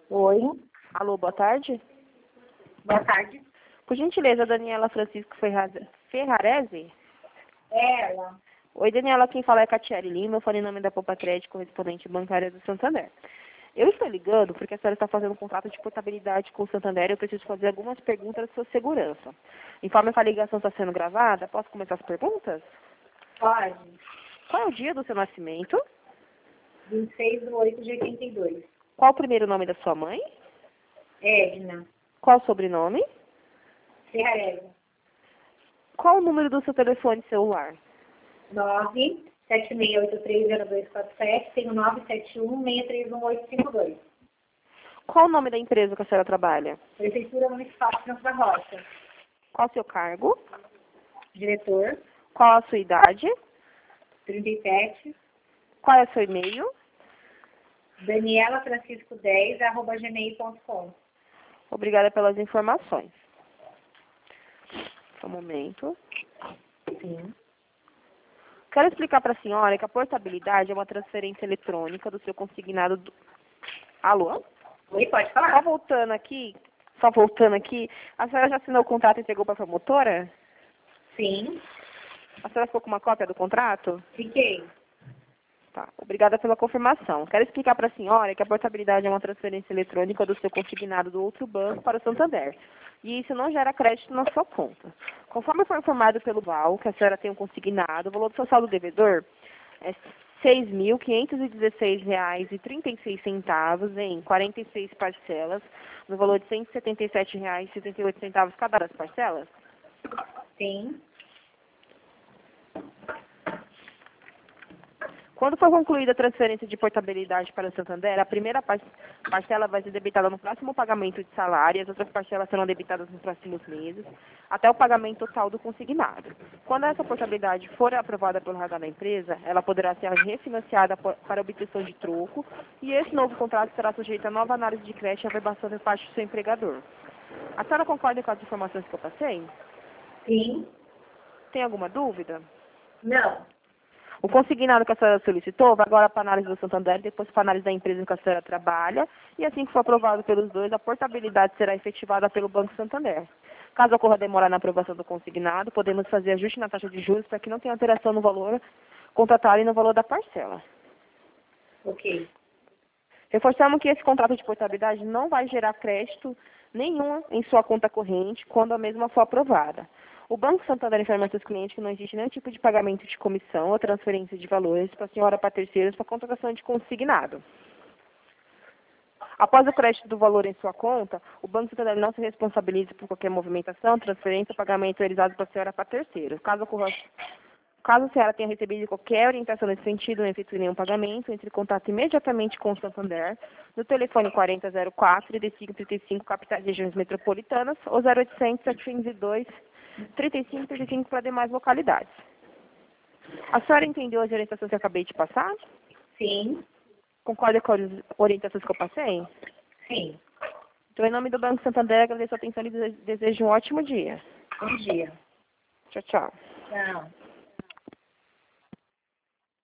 Oi, Alô, boa tarde. boa tarde. Por gentileza, Daniela Francisco Ferrarese? Ela. Oi, Daniela, quem fala é Catiele Lima, eu falei em nome da Poupa Crédito, correspondente bancária do Santander. Eu estou ligando porque a senhora está fazendo um contrato de portabilidade com o Santander e eu preciso fazer algumas perguntas da sua segurança. Informe que a ligação está sendo gravada, posso começar as perguntas? Pode. Qual é o dia do seu nascimento? 26/8/82. Qual o primeiro nome da sua mãe? Edna. Qual o sobrenome? Ferrarese. Qual o número do seu telefone celular? 976830247. Tenho 971-631-852. Qual o nome da empresa que a senhora trabalha? Prefeitura Municipal de França da Rocha. Qual o seu cargo? Diretor. Qual a sua idade? 37. Qual é o seu e-mail? danielafrancisco10@gmail.com. Obrigada pelas informações. Só um momento. Sim. Quero explicar para a senhora que a portabilidade é uma transferência eletrônica do seu consignado do... Alô? Oi, pode Só falar? voltando aqui, a senhora já assinou o contrato e entregou para a promotora? Sim. A senhora ficou com uma cópia do contrato? Fiquei. Tá, obrigada pela confirmação. Quero explicar para a senhora que a portabilidade é uma transferência eletrônica do seu consignado do outro banco para o Santander. E isso não gera crédito na sua conta. Conforme foi informado pelo BAL, que a senhora tem um consignado, o valor do seu saldo devedor é R$ 6.516,36 em 46 parcelas, no valor de R$ 177,78 cada das parcelas. Sim. Quando for concluída a transferência de portabilidade para o Santander, a primeira parcela vai ser debitada no próximo pagamento de salário e as outras parcelas serão debitadas nos próximos meses, até o pagamento total do consignado. Quando essa portabilidade for aprovada pelo RH da empresa, ela poderá ser refinanciada para obtenção de troco e esse novo contrato será sujeito a nova análise de crédito e averbação por parte do seu empregador. A senhora concorda com as informações que eu passei? Sim. Tem alguma dúvida? Não. O consignado que a senhora solicitou vai agora para a análise do Santander, depois para a análise da empresa em que a senhora trabalha, e assim que for aprovado pelos dois, a portabilidade será efetivada pelo Banco Santander. Caso ocorra demora na aprovação do consignado, podemos fazer ajuste na taxa de juros para que não tenha alteração no valor contratado e no valor da parcela. Ok. Reforçamos que esse contrato de portabilidade não vai gerar crédito nenhum em sua conta corrente quando a mesma for aprovada. O Banco Santander informa aos seus clientes que não existe nenhum tipo de pagamento de comissão ou transferência de valores para a senhora para terceiros para contratação de consignado. Após o crédito do valor em sua conta, o Banco Santander não se responsabiliza por qualquer movimentação, transferência ou pagamento realizado para a senhora para terceiros. Caso a senhora tenha recebido qualquer orientação nesse sentido, não efetue nenhum pagamento, entre em contato imediatamente com o Santander, no telefone 4004 e 3535, capitais e regiões metropolitanas, ou 0800 702 3535 para demais localidades. A senhora entendeu as orientações que eu acabei de passar? Sim. Concorda com as orientações que eu passei? Sim. Então, em nome do Banco Santander, agradeço a atenção e desejo um ótimo dia. Bom dia. Tchau, tchau. Tchau.